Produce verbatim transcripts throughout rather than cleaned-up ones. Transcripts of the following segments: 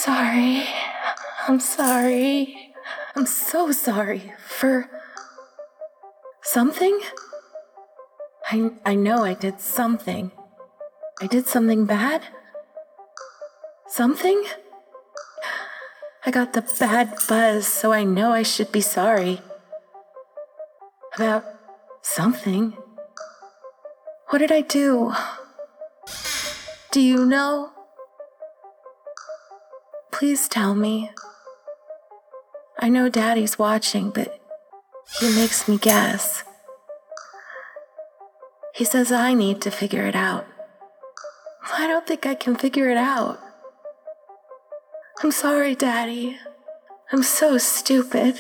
sorry. I'm sorry. I'm so sorry for something. I I know I did something. I did something bad. Something? I got the bad buzz, so I know I should be sorry. About something. What did I do? Do you know? Please tell me. I know Daddy's watching, but he makes me guess. He says I need to figure it out. I don't think I can figure it out. I'm sorry, Daddy. I'm so stupid.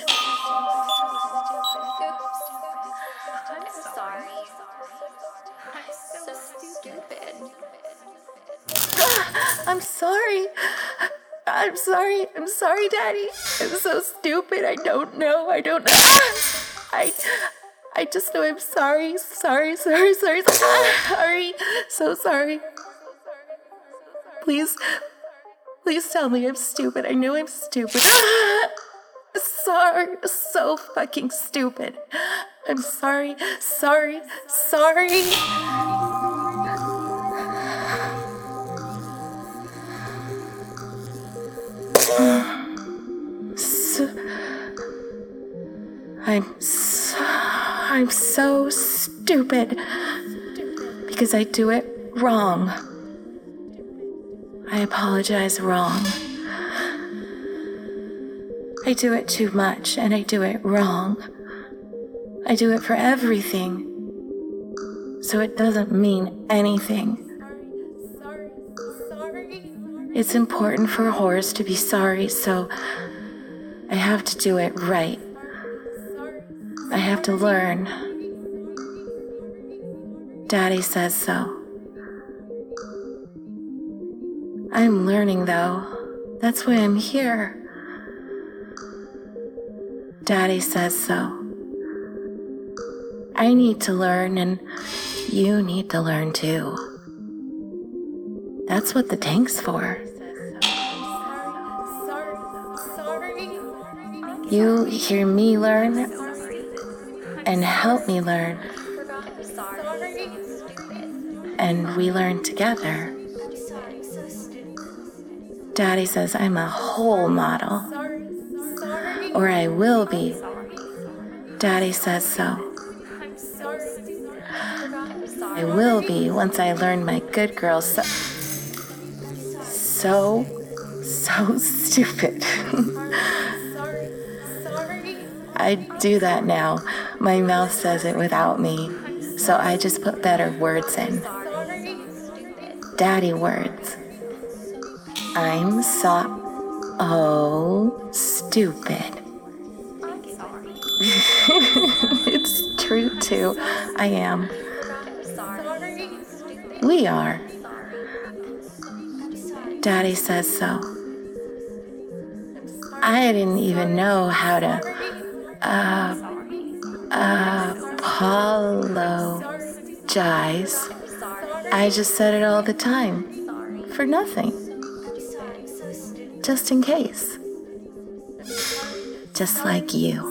I'm sorry. I'm sorry. I'm sorry, Daddy. I'm so stupid. I don't know. I don't know. I I just know I'm sorry. Sorry, sorry, sorry, sorry. So sorry. Please, please tell me I'm stupid. I know I'm stupid. Sorry. So fucking stupid. I'm sorry. Sorry. Sorry. So, I'm so, I'm so stupid because I do it wrong. I apologize wrong. I do it too much and I do it wrong. I do it for everything, so it doesn't mean anything. It's important for a horse to be sorry, so I have to do it right. I have to learn. Daddy says so. I'm learning, though. That's why I'm here. Daddy says so. I need to learn, and you need to learn, too. That's what the tank's for. You hear me learn and help me learn. And we learn together. Daddy says I'm a whole model. Or I will be. Daddy says so. I will be once I learn my good girl so... So, so stupid. I do that now. My mouth says it without me, so I just put better words in. Daddy words. I'm so... Oh, stupid. It's true, too. I am. We are. Daddy says so. I didn't even know how to uh, apologize. I just said it all the time. For nothing. Just in case. Just like you.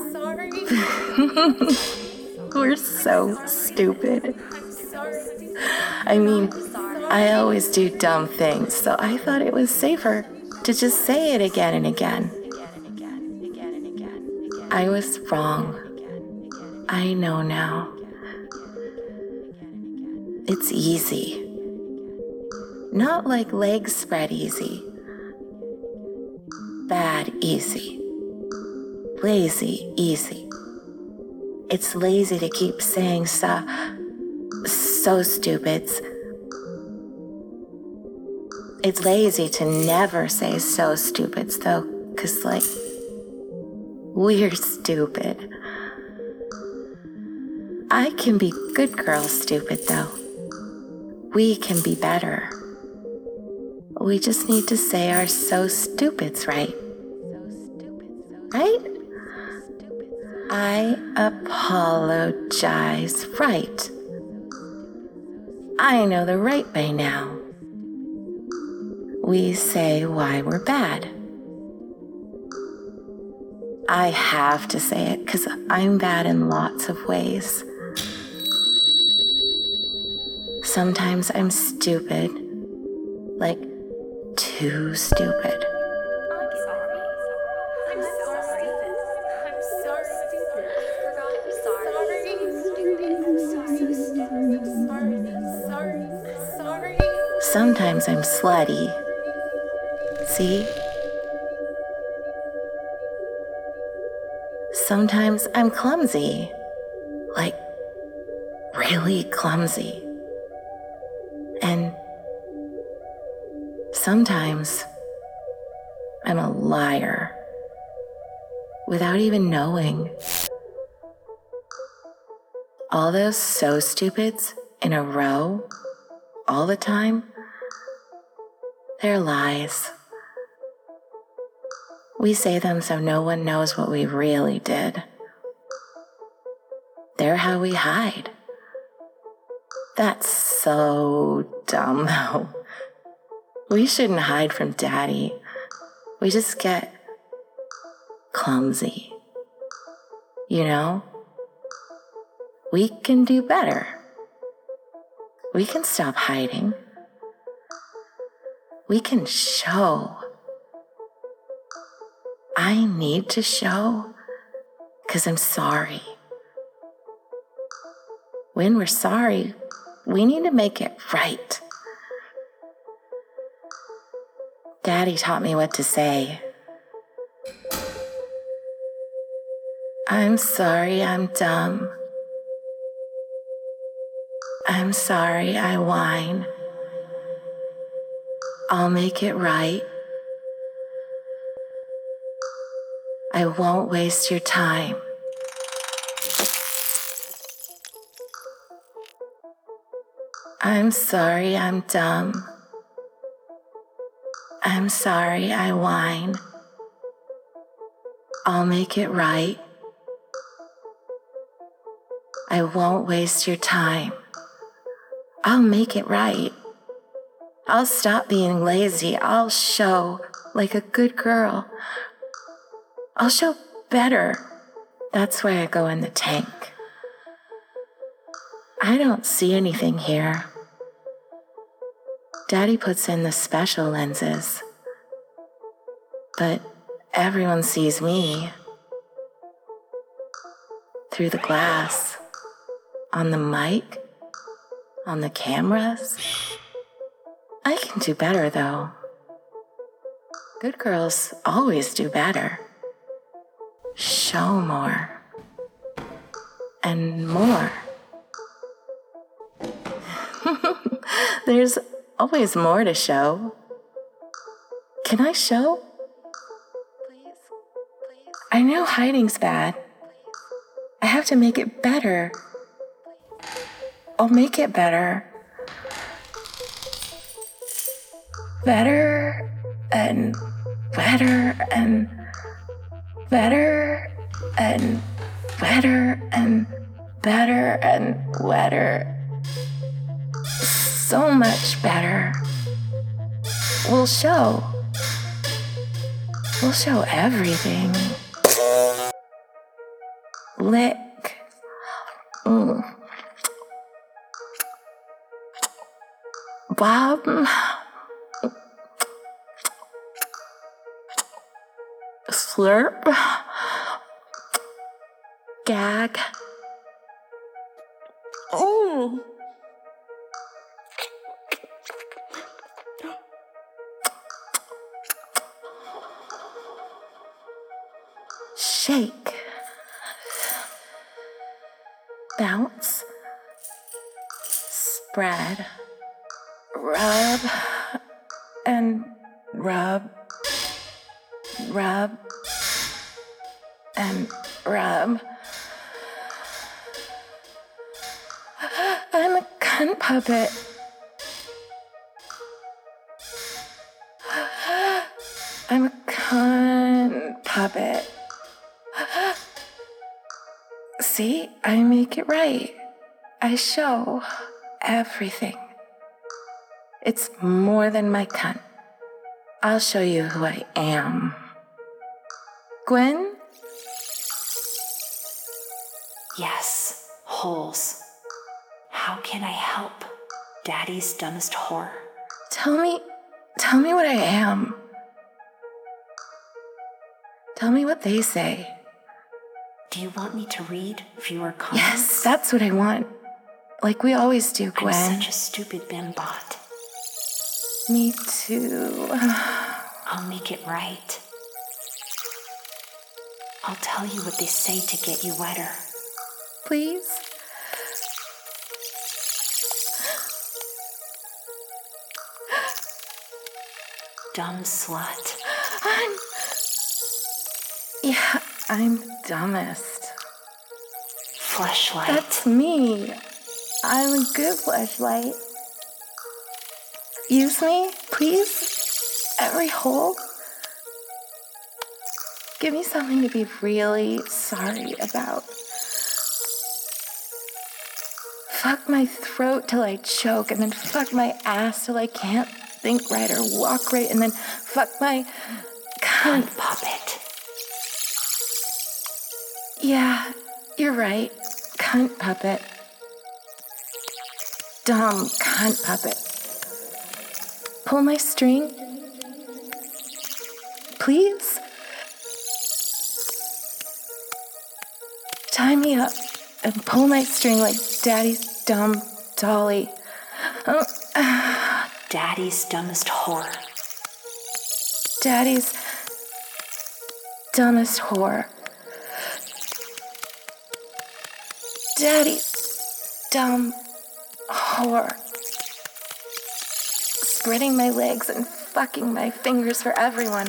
We're so stupid. I mean, I always do dumb things, so I thought it was safer to just say it again and again. I was wrong. I know now. It's easy. Not like legs spread easy. Bad easy. Lazy easy. It's lazy to keep saying so, so stupids. It's lazy to never say so stupids, though, because, like, we're stupid. I can be good girl stupid, though. We can be better. We just need to say our so stupids right. Right? I apologize right. I know the right way now. We say why we're bad. I have to say it because I'm bad in lots of ways. Sometimes I'm stupid, like too stupid. Sometimes I'm slutty. See? Sometimes I'm clumsy. Like, really clumsy. And sometimes I'm a liar. Without even knowing. All those so stupids in a row, all the time, they're lies. We say them so no one knows what we really did. They're how we hide. That's so dumb, though. We shouldn't hide from Daddy. We just get clumsy. You know? We can do better. We can stop hiding. We can show. I need to show because I'm sorry. When we're sorry, we need to make it right. Daddy taught me what to say. I'm sorry I'm dumb. I'm sorry I whine. I'll make it right. I won't waste your time. I'm sorry I'm dumb. I'm sorry I whine. I'll make it right. I won't waste your time. I'll make it right. I'll stop being lazy. I'll show like a good girl. I'll show better. That's why I go in the tank. I don't see anything here. Daddy puts in the special lenses. But everyone sees me. Through the glass. On the mic. On the cameras. I can do better, though. Good girls always do better. Show more. And more. There's always more to show. Can I show? Please, please. I know hiding's bad. I have to make it better. I'll make it better. Better and better and better and better and better and better. So much better. We'll show. We'll show everything. Lick. Mm. Bob. Slurp. Gag. Oh. Shake. Bounce. Spread. Rub. And rub. Rub. And rub. I'm a cunt puppet. I'm a cunt puppet. See, I make it right. I show everything. It's more than my cunt. I'll show you who I am. Gwen, Yes, holes. How can I help? Daddy's dumbest whore. Tell me, tell me what I am. Tell me what they say. Do you want me to read viewer comments? Yes, that's what I want. Like we always do, Gwen. I'm such a stupid bimbot. Me too. I'll make it right. I'll tell you what they say to get you wetter. Please? Dumb slut. I'm... Yeah, I'm dumbest. Fleshlight. That's me. I'm a good fleshlight. Use me, please. Every hole. Give me something to be really sorry about. Fuck my throat till I choke, and then fuck my ass till I can't think right or walk right, and then fuck my cunt puppet. Yeah, you're right. Cunt puppet. Dumb cunt puppet. Pull my string. Please? Tie me up and pull my string like Daddy's dumb dolly. Oh, uh, Daddy's dumbest whore. Daddy's dumbest whore. Daddy's dumb whore. Spreading my legs and fucking my fingers for everyone.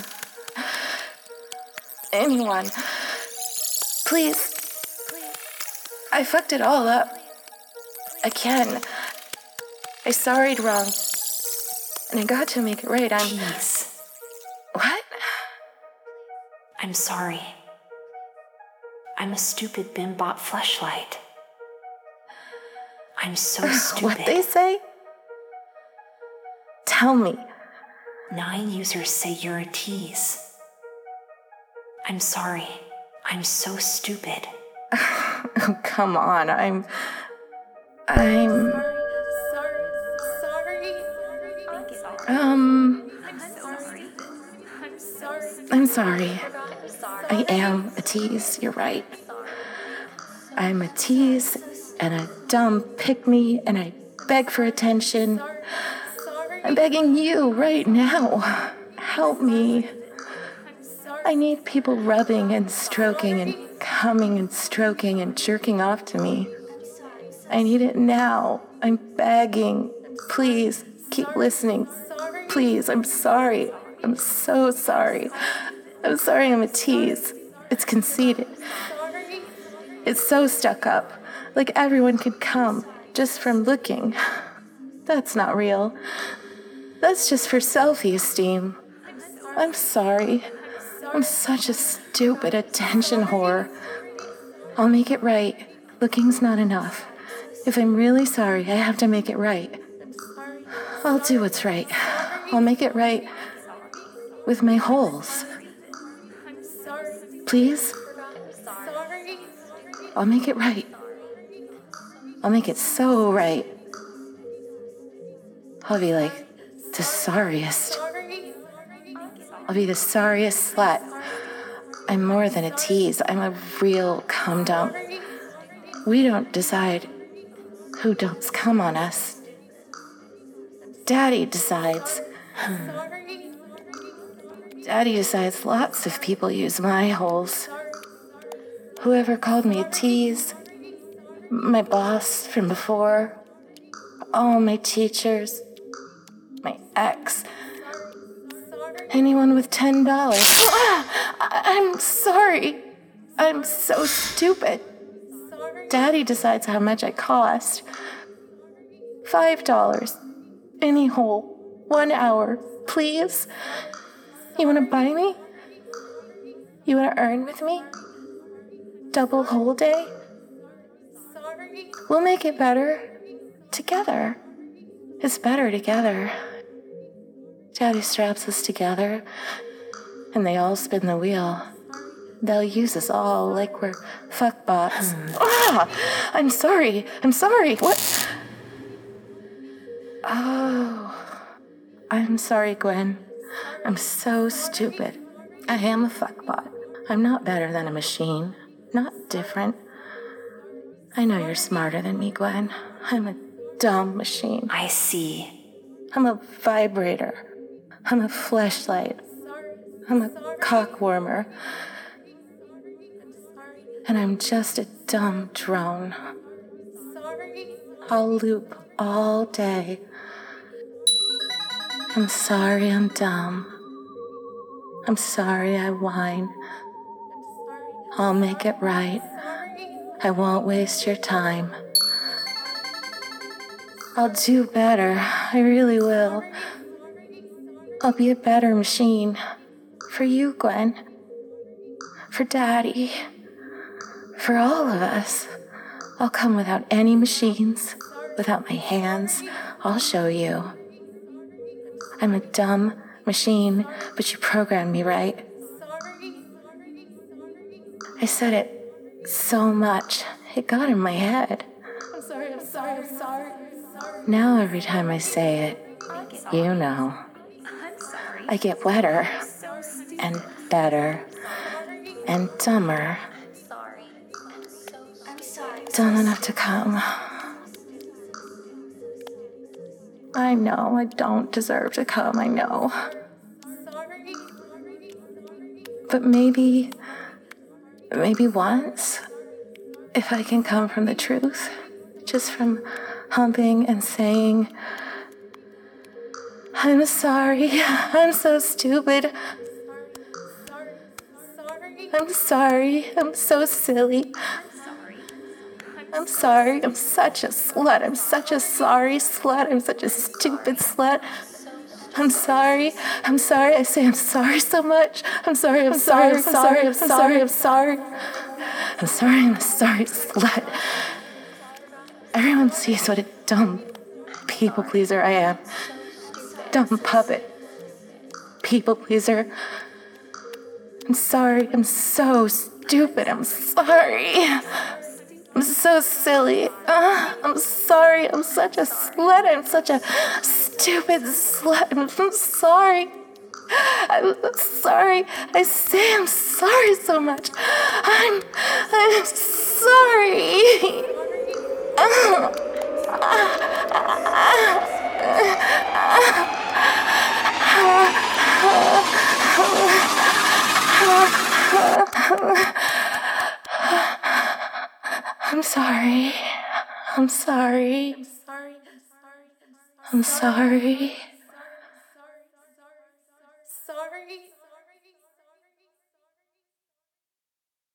Anyone. Please. I fucked it all up. Again. I sorried wrong. And I got to make it right. I'm... Please. What? I'm sorry. I'm a stupid bimbot fleshlight. I'm so stupid. What they say? Tell me. Nine users say you're a tease. I'm sorry. I'm so stupid. Oh, come on. I'm... I'm... Sorry. Sorry. Um... I'm sorry. I'm sorry. I'm sorry. I am a tease. You're right. I'm a tease and a dumb pick-me, and I beg for attention. I'm begging you right now. Help me. I need people rubbing and stroking and coming and stroking and jerking off to me. I need it now. I'm begging. Please, keep listening. Please, I'm sorry. I'm so sorry. I'm sorry I'm a tease. It's conceited. It's so stuck up. Like everyone could come just from looking. That's not real. That's just for self-esteem. I'm sorry. I'm such a stupid attention whore. I'll make it right. Looking's not enough. If I'm really sorry, I have to make it right. I'll do what's right. I'll make it right with my holes. Please? I'll make it right. I'll make it so right. I'll be like the sorriest. I'll be the sorriest slut. I'm more than a tease. I'm a real cum dump. We don't decide who dumps cum on us. Daddy decides. Daddy decides lots of people use my holes. Whoever called me a tease, my boss from before, all my teachers, my ex, anyone with ten dollars. I'm sorry. I'm so stupid. Daddy decides how much I cost. Five dollars. Any hole. One hour. Please? You want to buy me? You want to earn with me? Double hole day? We'll make it better. Together. It's better together. Daddy straps us together, and they all spin the wheel. They'll use us all like we're fuckbots. Ah! I'm sorry. I'm sorry. What? Oh. I'm sorry, Gwen. I'm so stupid. I am a fuckbot. I'm not better than a machine. Not different. I know you're smarter than me, Gwen. I'm a dumb machine. I see. I'm a vibrator. I'm a fleshlight. I'm a cockwormer. And I'm just a dumb drone. Sorry. I'll loop all day. I'm sorry I'm dumb. I'm sorry I whine. I'll make it right. I won't waste your time. I'll do better. I really will. I'll be a better machine. For you, Gwen. For Daddy. For all of us. I'll come without any machines. Without my hands. I'll show you. I'm a dumb machine, but you programmed me right. I said it so much, it got in my head. I'm sorry, I'm sorry, I'm sorry. Now every time I say it, you know, I get wetter and better and dumber. Dumb enough to come. I know I don't deserve to come, I know. But maybe, maybe once, if I can come from the truth, just from humping and saying, I'm sorry, I'm so stupid. I'm sorry, I'm so silly. I'm sorry, I'm such a slut. I'm such a sorry slut. I'm such a stupid slut. I'm sorry, I'm sorry. I say I'm sorry so much. I'm sorry, I'm sorry, I'm sorry, I'm sorry, I'm sorry. I'm sorry, I'm a sorry slut. Everyone sees what a dumb people pleaser I am. Dumb puppet. People pleaser. I'm sorry, I'm so stupid. I'm sorry. I'm so silly. Uh, I'm sorry. I'm such a slut. I'm such a stupid slut. I'm, I'm sorry. I'm sorry. I say I'm sorry so much. I'm I'm sorry. Uh, I'm sorry. I'm sorry. Sorry, I'm sorry, I'm sorry. I'm sorry.